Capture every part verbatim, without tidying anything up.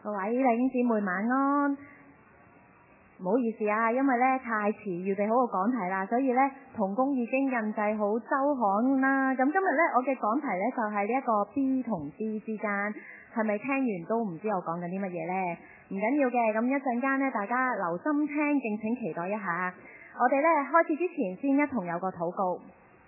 各位弟兄姊妹晚安。唔好意思啊，因為咧太遲預備好個講題啦，所以咧同工已經印製好周刊啦。咁今日咧我嘅講題咧就係呢一個 B 同 D 之間，係咪聽完都唔知我講緊啲乜嘢咧？唔緊要嘅，咁一陣間咧大家留心聽，敬請期待一下。我哋咧開始之前先一同有個禱告。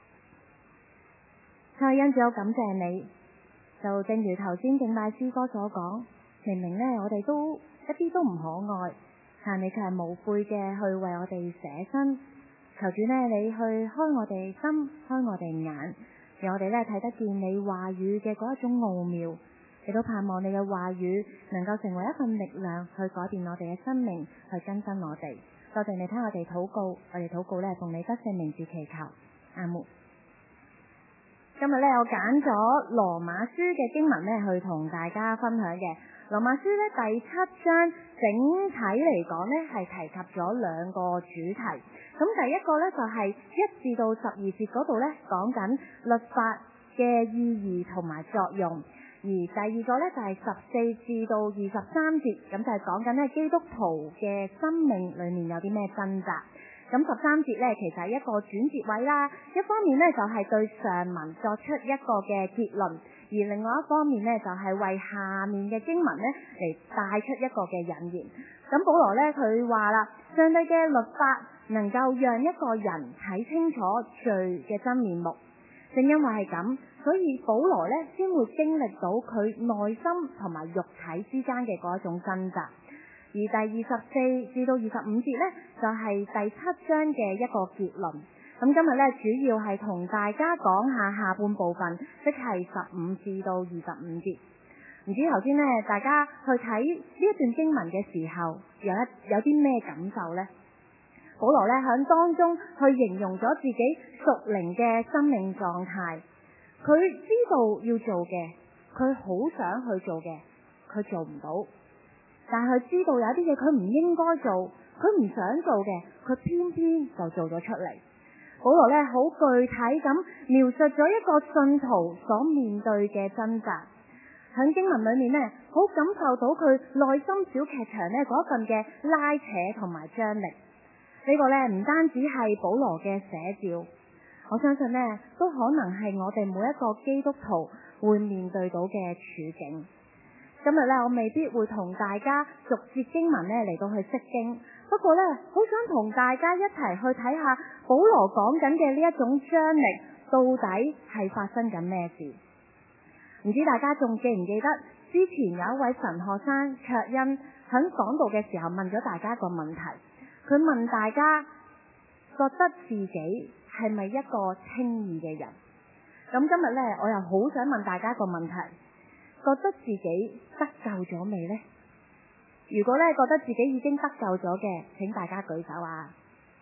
蔡恩主，感謝你，就正如頭先敬拜詩歌所講，明明咧我哋都一啲都唔可愛，但你卻係無悔嘅去為我哋捨身。求主呢，你去開我哋心，開我哋眼，讓我哋咧睇得見你話語嘅嗰一種奧妙。亦都盼望你嘅話語能夠成為一份力量，去改變我哋嘅生命，去更新我哋。多謝你聽我哋禱告，我哋禱告咧奉你得勝名字祈求，阿門。今日咧我揀咗羅馬書嘅經文咧去同大家分享嘅。羅馬書咧第七章整體嚟講咧係提及咗兩個主題。咁第一個咧就係一至到十二節嗰度咧講緊律法嘅意義同埋作用，而第二個咧就係十四至到二十三節，咁就係講緊咧基督徒嘅生命裏面有啲咩掙扎。咁十三節咧其實係一個轉折位啦，一方面咧就係對上文作出一個嘅結論，而另外一方面咧就係為下面嘅經文咧嚟帶出一個嘅引言。咁保羅咧佢話啦，上帝嘅律法能夠讓一個人睇清楚罪嘅真面目，正因為係咁，所以保羅咧先會經歷到佢內心同埋肉體之間嘅嗰一種掙扎。而第二十四至到二十五節呢，就係第七章嘅一個結論。咁今日呢，主要係同大家講下下半部分，即係十五至到二十五節。唔知頭先呢，大家去睇呢一段經文嘅時候，有一有啲咩感受呢？保羅呢喺當中去形容咗自己屬靈嘅生命狀態。佢知道要做嘅，佢好想去做嘅，佢做唔到。但係佢知道有啲嘢佢唔應該做，佢唔想做嘅，佢偏偏就做咗出嚟。保羅咧好具體咁描述咗一個信徒所面對嘅掙扎。喺經文裏面呢，好感受到佢內心小劇場呢嗰份嘅拉扯同埋張力。呢個呢唔單止係保羅嘅寫照，我相信呢都可能係我哋每一個基督徒會面對到嘅處境。今日咧，我未必會同大家逐節經文咧嚟到去釋經，不過咧，好想同大家一齊去睇下保羅講緊嘅呢一種張力，到底係發生緊咩事？唔知大家仲記唔記得之前有一位神學生卓恩喺講道嘅時候問咗大家一個問題，佢問大家覺得自己係咪一個稱義嘅人？咁今日咧，我又好想問大家一個問題。覺得自己得救咗未呢？如果咧覺得自己已經得救咗嘅，請大家舉手啊！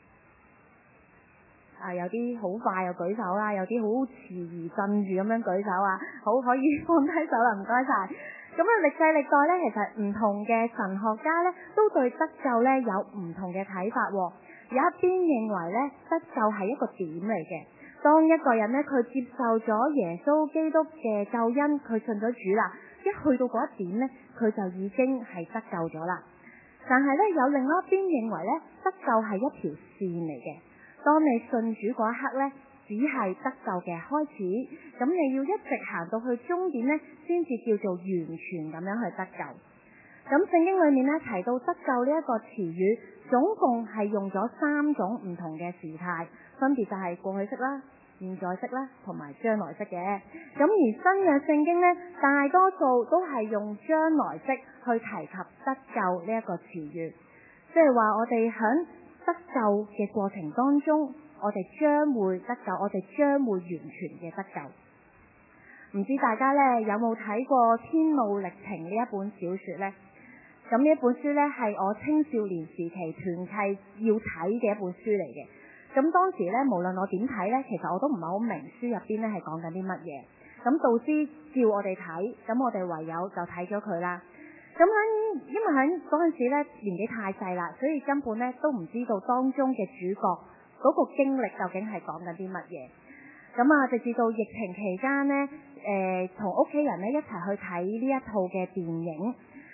啊，有啲好快就舉手啦，有啲好遲疑鎮住咁樣舉手啊！好，可以放低手啦，唔該晒。咁啊，歷世歷代咧，其實唔同嘅神學家咧，都對得救咧有唔同嘅睇法。有一邊認為咧，得救係一個點嚟嘅。當一個人咧，佢接受咗耶穌基督嘅救恩，佢信咗主啦，一去到嗰一點咧，佢就已經係得救咗啦。但係咧，有另外一邊認為咧，得救係一條線嚟嘅。當你信主嗰一刻咧，只係得救嘅開始，咁你要一直行到去終點咧，先至叫做完全咁樣去得救。咁聖經裏面咧提到得救呢一個詞語，總共係用咗三種唔同嘅時態，分別就係過去式啦、現在式啦，同埋將來式嘅。咁而新約聖經咧，大多數都係用將來式去提及得救呢一個詞語，即係話我哋響得救嘅過程當中，我哋將會得救，我哋將會完全嘅得救。唔知大家咧有冇睇過《天路歷程》呢一本小說呢？咁呢一本書咧係我青少年時期團契要睇嘅一本書嚟嘅。咁當時咧，無論我點睇咧，其實我都唔係好明書入邊咧係講緊啲乜嘢。咁導師叫我哋睇，咁我哋唯有就睇咗佢啦。咁喺因為喺嗰陣時咧年紀太細啦，所以根本咧都唔知道當中嘅主角嗰個經歷究竟係講緊啲乜嘢。咁啊，直至到疫情期間咧，誒同屋企人咧一齊去睇呢一套嘅電影。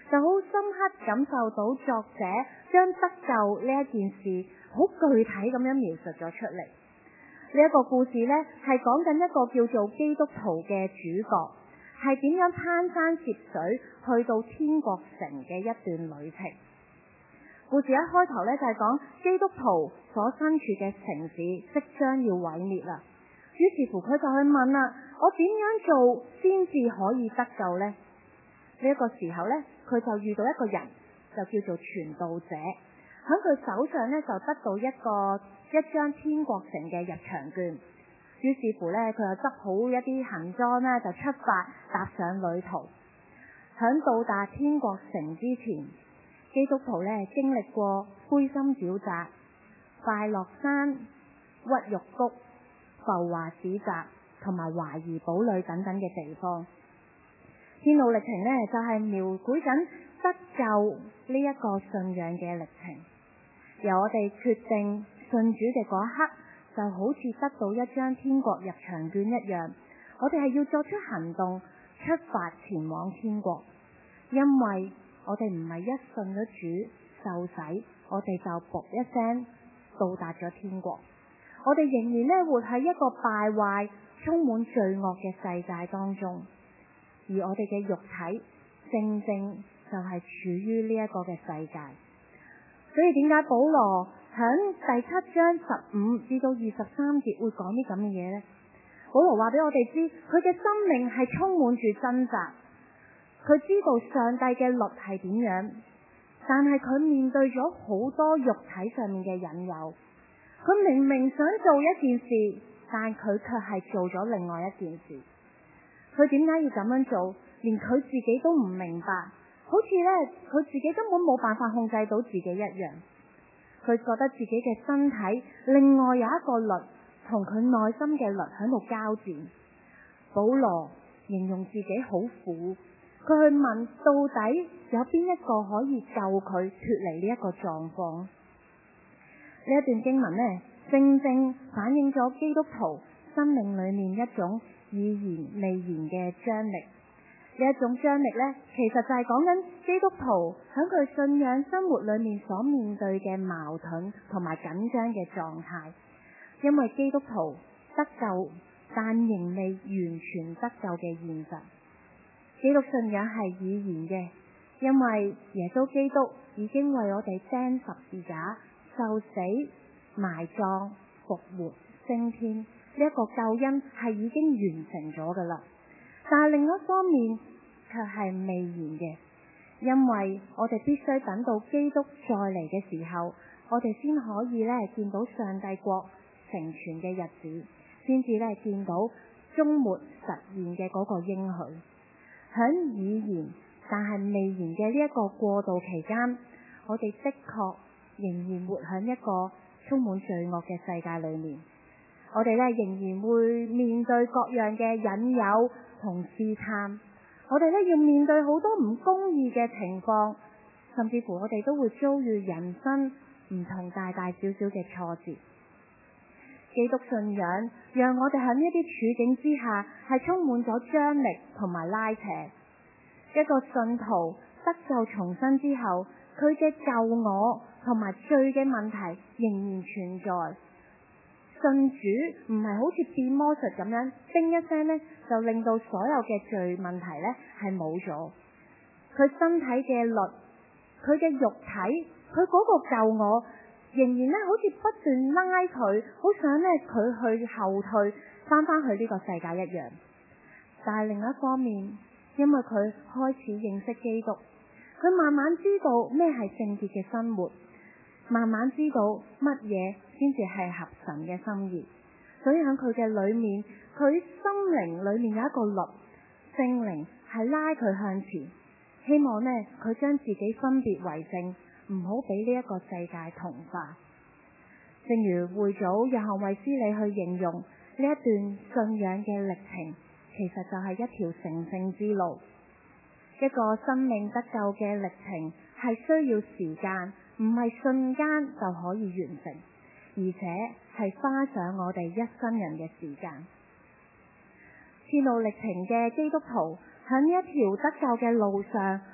就好深刻感受到作者將得救呢一件事好具體咁樣描述咗出嚟。呢一個故事呢，係講緊一個叫做基督徒嘅主角，係點樣攀山涉水去到天國城嘅一段旅程。故事一開頭呢，就係講基督徒所身處嘅城市即將要毀滅啦，於是乎佢就去問啦：我點樣做先至可以得救呢？呢一個時候呢，佢就遇到一個人，就叫做傳道者，喺佢手上呢，就得到一個一張天國城嘅入場券。於是乎呢，佢就執好一啲行裝呢，就出發踏上旅途。響到達天國城之前，基督徒呢經歷過灰心沼澤、快樂山、屈辱谷、浮華市集同埋懷疑堡壘等等嘅地方。天路歷程呢，就係描繪緊得救呢一個信仰嘅歷程。由我哋決定信主嘅嗰一刻，就好似得到一張天國入場券一樣，我哋係要作出行動，出發前往天國。因為我哋唔係一信咗主受洗，我哋就噗一聲到達咗天國。我哋仍然咧活喺一個敗壞、充滿罪惡嘅世界當中，而我哋嘅肉體正正就係處於呢一個嘅世界。所以點解保羅響第七章十五至到二十三節會講啲咁嘅嘢呢？保羅話俾我哋知，佢嘅生命係充滿住掙扎。佢知道上帝嘅律係點樣，但係佢面對咗好多肉體上面嘅引誘。佢明明想做一件事，但佢卻係做咗另外一件事。佢點解要咁樣做？連佢自己都唔明白，好似呢，佢自己根本冇辦法控制到自己一樣。佢覺得自己嘅身體另外有一個律同佢內心嘅律喺度交戰。保羅形容自己好苦。佢去問到底有邊一個可以救佢脫離呢一個狀況？呢一段經文呢，正正反映咗基督徒生命裏面一種已然未然嘅張力。呢一種張力呢，其實就係講緊基督徒喺佢信仰生活裏面所面對嘅矛盾同埋緊張嘅狀態。因為基督徒得救，但仍未完全得救嘅現實。基督信仰係已然嘅，因為耶穌基督已經為我哋釘十字架、受死、埋葬、復活、升天，呢一個救恩係已經完成咗噶啦。但係另一方面卻係未然嘅，因為我哋必須等到基督再嚟嘅時候，我哋先可以咧見到上帝國成全嘅日子，先至咧見到終末實現嘅嗰個應許。響已然但係未然嘅呢一個過渡期間，我哋的確仍然活喺一個充滿罪惡嘅世界裏面。我哋咧仍然會面對各樣嘅引誘同試探，我哋咧要面對好多唔公義嘅情況，甚至乎我哋都會遭遇人生唔同大大小小嘅挫折。基督信仰讓我哋喺呢一啲處境之下係充滿咗張力同埋拉扯。一個信徒得救重生之後，佢嘅舊我同埋罪嘅問題仍然存在。信主唔係好似變魔術咁樣，叮一聲呢就令到所有嘅罪問題呢係冇咗。佢身體嘅律，佢嘅肉體，佢嗰個舊我仍然咧，好似不斷拉佢，好想咧佢去後退，翻返去呢個世界一樣。但係另一方面，因為佢開始認識基督，佢慢慢知道咩係聖潔嘅生活，慢慢知道乜嘢先至係合神嘅心意。所以喺佢嘅裏面，佢心靈裏面有一個律，聖靈係拉佢向前，希望呢，佢將自己分別為聖，唔好俾呢一個世界同化。正如會祖約翰衛斯理去形容呢一段信仰嘅歷程，其實就係一條成聖之路。一個生命得救嘅歷程係需要時間，唔係瞬間就可以完成，而且係花上我哋一生人嘅時間。天路歷程嘅基督徒喺呢一條得救嘅路上，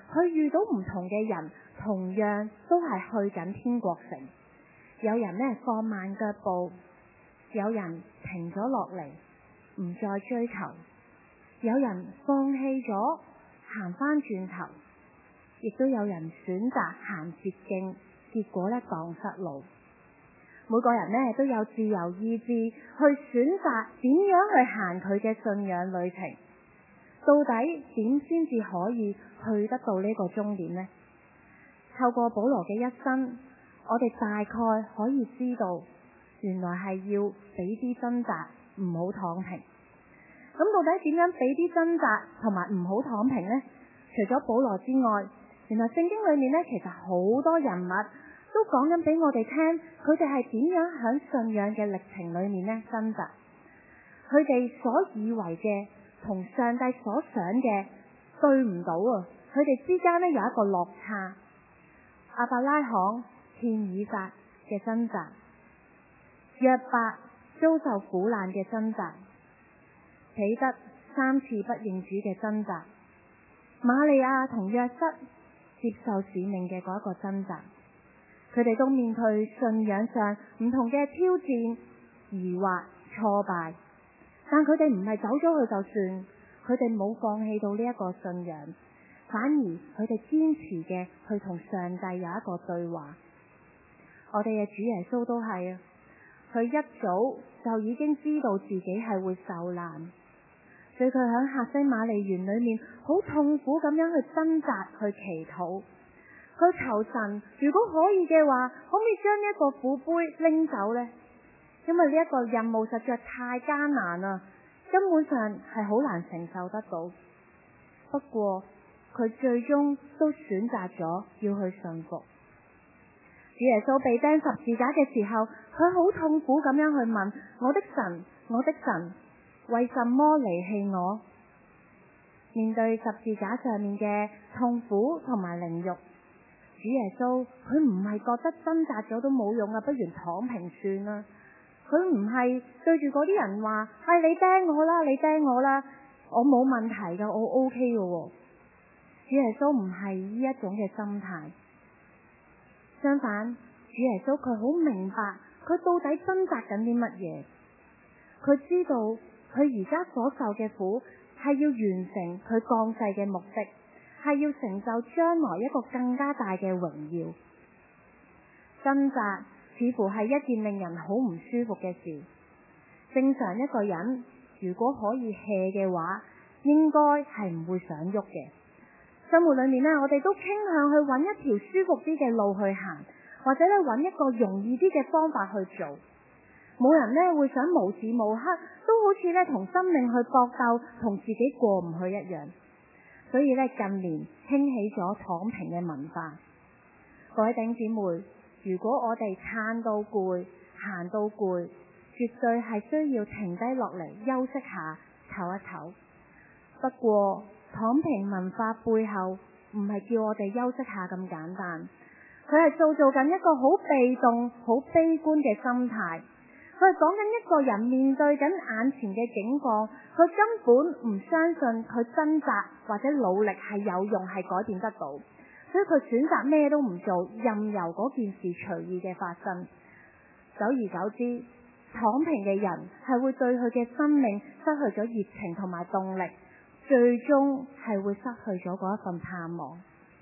佢遇到唔同嘅人，同樣都係去緊天國城。有人呢放慢腳步，有人停咗落嚟，唔再追求，有人放棄咗行翻轉頭，亦都有人選擇行捷徑，結果呢蕩失路。每個人呢都有自由意志去選擇點樣去行佢嘅信仰旅程。到底點先至可以去得到呢個終點呢？透過保羅嘅一生，我哋大概可以知道，原來係要俾啲掙扎，唔好躺平。咁到底點樣俾啲掙扎同埋唔好躺平呢？除咗保羅之外，原來聖經裏面呢，其實好多人物都講緊俾我哋聽，佢哋係點樣喺信仰嘅歷程裏面呢掙扎。佢哋所以為嘅同上帝所想嘅對唔到啊！佢哋之間呢有一個落差。亞伯拉罕獻以撒嘅掙扎，約伯遭受苦難嘅掙扎，彼得三次不認主嘅掙扎，瑪利亞同約瑟接受使命嘅嗰一個掙扎。佢哋都面對信仰上唔同嘅挑戰、疑惑、挫敗，但佢哋唔係走咗去就算，佢哋冇放棄到呢一個信仰，反而佢哋堅持嘅去同上帝有一個對話。我哋嘅主耶穌都係啊，佢一早就已經知道自己係會受難，所以佢喺客西馬尼園裏面好痛苦咁樣去掙扎、去祈禱，去求神，如果可以嘅話，可唔可以將呢一個苦杯拎走呢？因為呢一個任務實在太艱難啦，根本上係好難承受得到。不過佢最終都選擇咗要去順服。主耶穌被釘十字架嘅時候，佢好痛苦咁樣去問：我的神，我的神，為什麼離棄我？面對十字架上面嘅痛苦同埋凌辱，主耶穌佢唔係覺得掙扎咗都冇用啊，不如躺平算啦。佢唔係對住嗰啲人話：係、哎、你釘我啦，你釘我啦，我冇問題噶，我 O K 噶。主耶穌唔係呢一種嘅心態，相反，主耶穌佢好明白佢到底掙扎緊啲乜嘢。佢知道佢而家所受嘅苦係要完成佢降世嘅目的，係要成就將來一個更加大嘅榮耀。掙扎似乎係一件令人好唔舒服嘅事。正常一個人如果可以 hea 嘅話，應該係唔會想喐嘅。生活裏面呢，我哋都傾向去揾一條舒服啲嘅路去行，或者咧揾一個容易啲嘅方法去做。冇人呢會想無時無刻都好似咧同生命去搏鬥，同自己過唔去一樣。所以咧近年興起咗躺平嘅文化。各位弟兄姊妹，如果我哋撐到攰，行到攰，絕對係需要停低落嚟休息下，唞一唞。不過躺平文化背後唔係叫我哋休息下咁簡單，佢係塑造緊一個好被動、好悲觀嘅心態。佢係講緊一個人面對緊眼前嘅境況，佢根本唔相信佢掙扎或者努力係有用，係改變得到，所以佢選擇咩都唔做，任由嗰件事隨意嘅發生。久而久之，躺平嘅人係會對佢嘅生命失去咗熱情同埋動力，最終係會失去咗嗰一份盼望。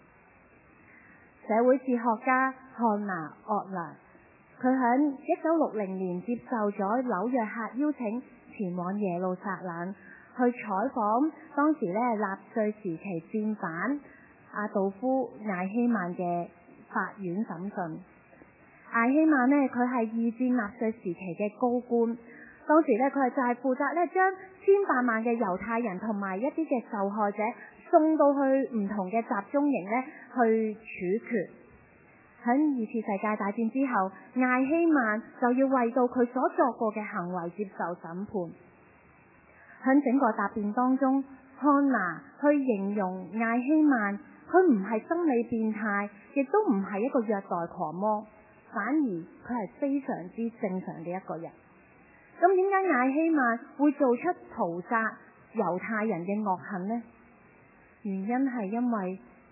社會哲學家漢娜·鄂蘭，佢喺一九六零年接受咗紐約客邀請，前往耶路撒冷去採訪當時咧納粹時期戰犯阿道夫·艾希曼嘅法院審訊。艾希曼呢，佢係二戰納粹時期嘅高官，當時咧佢係就係負責咧將千百萬嘅猶太人同埋一啲嘅受害者送到去唔同嘅集中營咧去處決。喺二次世界大戰之後，艾希曼就要為到佢所作過嘅行為接受審判。喺整個答辯當中，漢娜去形容艾希曼，佢唔係心理變態，亦都唔係一個虐待狂魔，反而佢係非常之正常嘅一個人。咁點解艾希曼會做出屠殺猶太人嘅惡行呢？原因係因為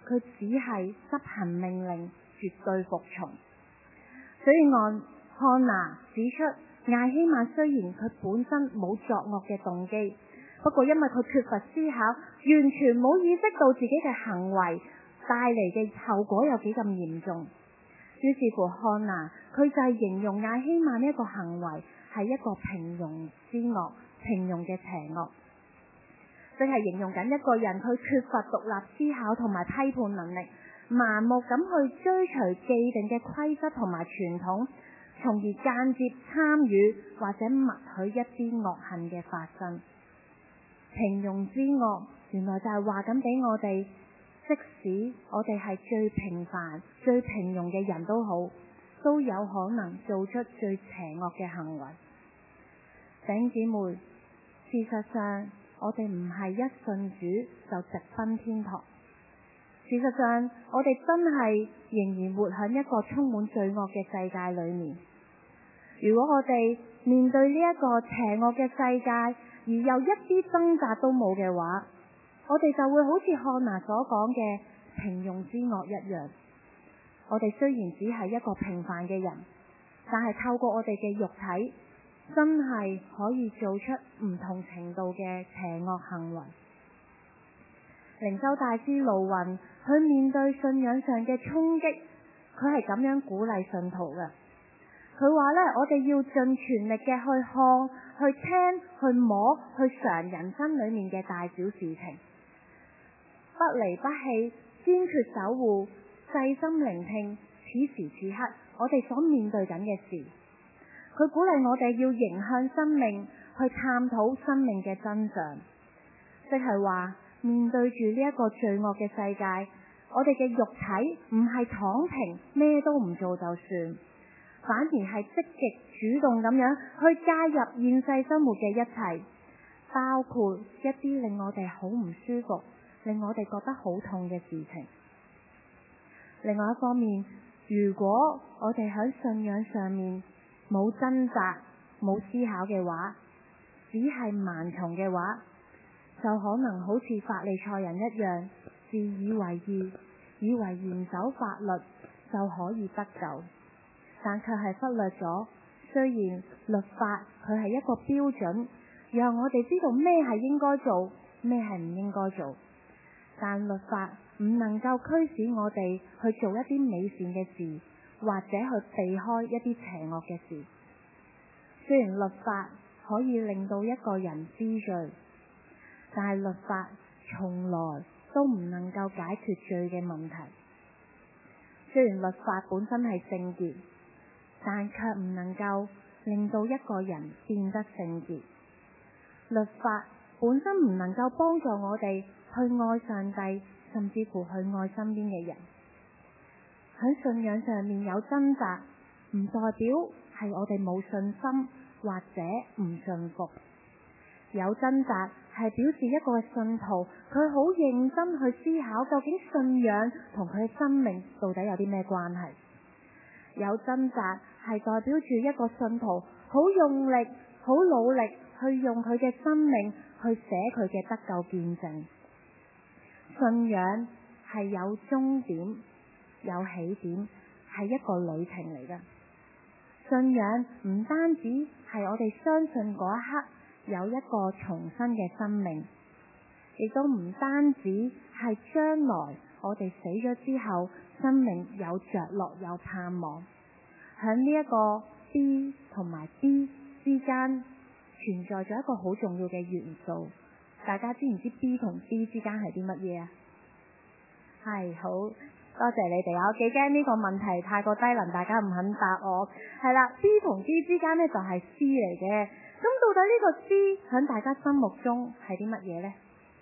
佢只係執行命令，絕對服從。所以按漢娜指出，艾希曼雖然佢本身冇作惡嘅動機，不過因為佢缺乏思考，完全冇意識到自己嘅行為帶嚟嘅後果有幾咁嚴重。於是乎，漢娜佢就係形容艾希曼呢一個行為係一個平庸之惡，平庸嘅邪惡，即係形容緊一個人佢缺乏獨立思考同埋批判能力，盲目咁去追隨既定嘅規則同埋傳統，從而間接參與或者默許一啲惡行嘅發生。平庸之惡原來就係話緊俾我哋，即使我哋係最平凡最平庸嘅人都好，都有可能做出最邪惡嘅行為。弟兄姊妹，事實上我哋唔係一信主就直奔天堂。事實上我哋真係仍然活喺一個充滿罪惡嘅世界裏面。如果我哋面對呢一個邪惡嘅世界而又一啲掙扎都冇嘅話，我哋就會好似漢娜所講嘅平庸之惡一樣。我哋雖然只係一個平凡嘅人，但係透過我哋嘅肉體，真係可以做出唔同程度嘅邪惡行為。靈修大師盧雲，佢面對信仰上嘅衝擊，佢係咁樣鼓勵信徒嘅。佢話咧，我哋要盡全力嘅去看、去聽、去摸、去嘗人生裏面嘅大小事情，不離不棄，堅決守護，細心聆聽此時此刻我哋所面對緊嘅事。佢鼓勵我哋要迎向生命，去探討生命嘅真相，即係話面對住呢一個罪惡嘅世界，我哋嘅肉體唔係躺平咩都唔做就算，反而係積極主動咁樣去加入現世生活嘅一切，包括一啲令我哋好唔舒服、令我哋覺得好痛嘅事情。另外一方面，如果我哋喺信仰上面冇掙扎、冇思考嘅話，只係盲從嘅話，就可能好似法利賽人一樣，自以為義，以為嚴守法律就可以得救，但卻係忽略咗，雖然律法佢係一個標準，讓我哋知道咩係應該做，咩係唔應該做，但律法唔能夠驅使我哋去做一啲美善嘅事，或者去避開一啲邪惡嘅事。雖然律法可以令到一個人知罪，但係律法從來都唔能夠解決罪嘅問題。雖然律法本身係聖潔，但卻唔能夠令到一個人變得聖潔。律法本身唔能夠幫助我哋去愛上帝，甚至乎去愛身邊嘅人。喺信仰上面有掙扎，唔代表係我哋冇信心或者唔信服。有掙扎係表示一個信徒佢好認真去思考，究竟信仰同佢嘅生命到底有啲咩關係。有掙扎係代表住一個信徒好用力、好努力去用佢嘅生命去寫佢嘅得救見證。信仰係有終點、有起點，係一個旅程嚟㗎。信仰唔單止係我哋相信嗰一刻有一個重生嘅生命，亦都唔單止係將來我哋死咗之後生命有着落有盼望。喺呢一個 B 同埋 B 之間存在咗一個好重要嘅元素，大家知唔知 B 同 B 之間係啲乜嘢啊？係，好多謝你哋啊！我幾驚呢個問題太過低能，大家唔肯答我。係啦， B 同 B 之間呢就係 C 嚟嘅。咁到底呢個 C 喺大家心目中係啲乜嘢呢？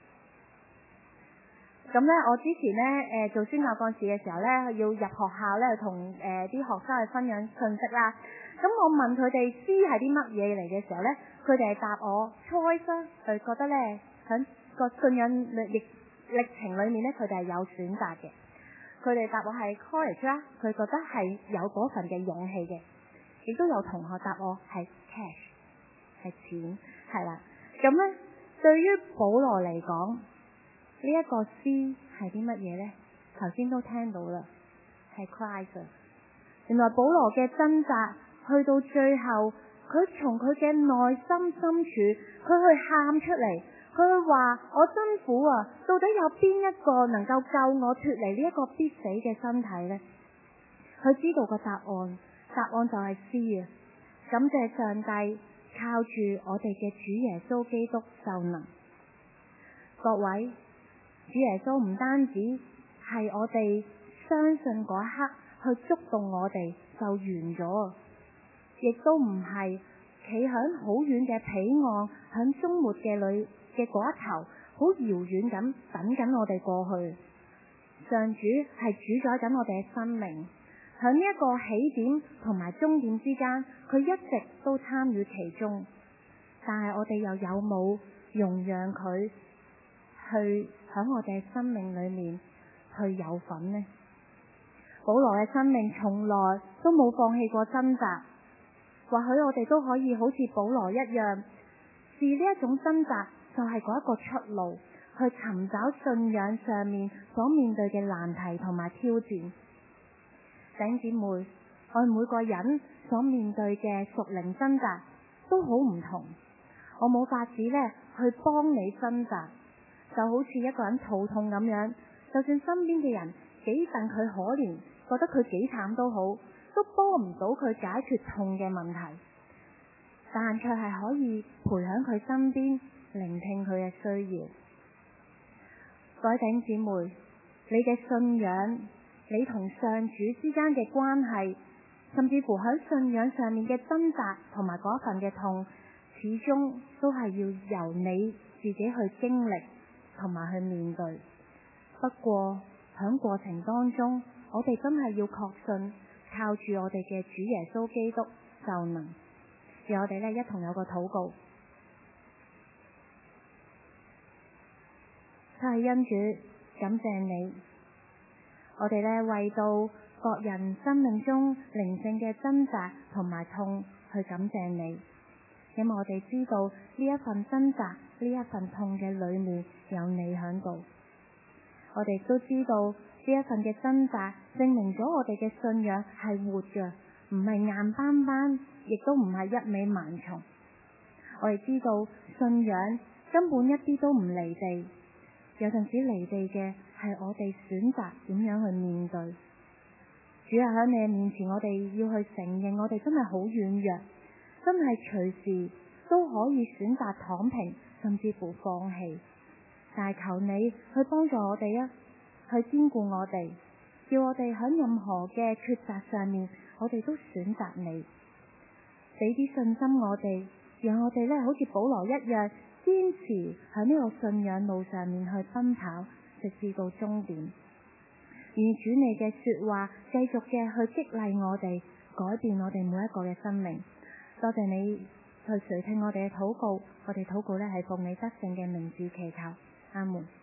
咁呢，我之前呢誒、呃、做宣教幹事嘅時候呢，要入學校呢同誒啲學生去分享信息啦。咁我問佢哋 C 係啲乜嘢嚟嘅時候呢，佢哋係答我 choice，佢覺得呢喺個信仰歷歷程裏面呢，佢哋係有選擇嘅。佢哋答我係 courage 啦，佢覺得係有嗰份嘅勇氣嘅。亦都有同學答我係 cash， 係錢，係啦。咁呢，對於保羅嚟講，呢一個 C 係啲乜嘢呢？ 頭先都聽到啦，係 Christ。原來保羅嘅掙扎去到最後，佢從佢嘅內心深處，佢去喊出嚟，佢去話：我辛苦啊，到底有邊一個能夠救我脫離呢一個必死嘅身體呢？佢知道個答案，答案就係知啊！感謝上帝，靠住我哋嘅主耶穌基督就能。各位，主耶穌唔單止係我哋相信嗰一刻去觸動我哋就完咗，亦都唔係企響好遠嘅彼岸，響終末嘅裏嘅嗰一頭，好遙遠咁等緊我哋過去。上主係主宰緊我哋嘅生命，響呢一個起點同埋終點之間，佢一直都參與其中。但係我哋又有冇容讓佢去響我哋嘅生命裏面去有份呢？保羅嘅生命從來都冇放棄過掙扎，或許我哋都可以好似保羅一樣，視呢一種掙扎就係嗰一個出路，去尋找信仰上面所面對嘅難題同埋挑戰。弟兄姊妹，我哋每個人所面對嘅屬靈掙扎都好唔同，我冇法子咧去幫你掙扎，就好似一個人肚痛咁樣，就算身邊嘅人幾戥佢可憐，覺得佢幾慘都好，都幫唔到佢解決痛嘅問題，但卻係可以陪喺佢身邊，聆聽佢嘅需要。各位弟兄姊妹，你嘅信仰，你同上主之間嘅關係，甚至乎喺信仰上面嘅掙扎同埋嗰份嘅痛，始終都係要由你自己去經歷同埋去面對。不過喺過程當中，我哋真係要確信，靠住我哋嘅主耶穌基督就能。讓我哋咧一同有個禱告。係恩主，感謝你，我哋咧為到各人生命中靈性嘅掙扎同埋痛去感謝你，因為我哋知道呢一份掙扎、呢一份痛嘅裏面有你喺度。我哋都知道呢一份嘅掙扎證明咗我哋嘅信仰係活嘅，唔係硬邦邦，亦都唔係一味盲從。我哋知道信仰根本一啲都唔離地，有陣時離地嘅係我哋選擇點樣去面對。主要喺你嘅面前，我哋要去承認我哋真係好軟弱，真係隨時都可以選擇躺平，甚至乎放棄。但係求你去幫助我哋啊，去堅固我哋，叫我哋喺任何嘅抉擇上面，我哋都選擇你，俾啲信心我哋，讓我哋咧好似保羅一樣，堅持喺呢個信仰路上面去奔跑，直至到終點。願主你嘅說話繼續嘅去激勵我哋，改變我哋每一個嘅生命。多謝你去垂聽我哋嘅禱告，我哋禱告咧係奉你得勝嘅名字祈求，阿門。